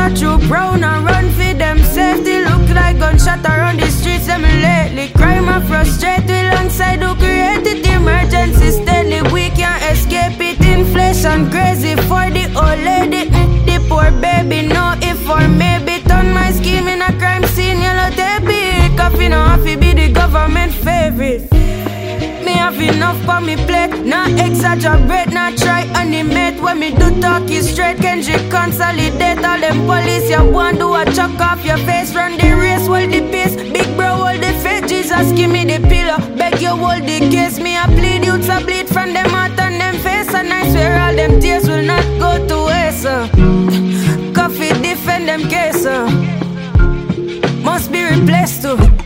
not true proud and run for them safety. Look like gunshot around the streets them lately. Crime and frustrate alongside who created emergency steadily. We can't escape it. Inflation crazy for the old lady. The poor baby no if or maybe turn my scheme in a crime scene. Yellow tape it. Coffee no have to be the government favorite. Me have enough for me plate. Not exaggerate, not try animate. When me do talk is straight. Kendrick consolidate all them police. You want do a chuck off your face. Run the race, hold the pace. Big bro, hold the faith. Jesus give me the pillow. Beg you hold the case. Me I plead, youths a bleed from them heart and them face. And I swear all them tears will not go to waste. Coffee defend them case. Must be replaced too.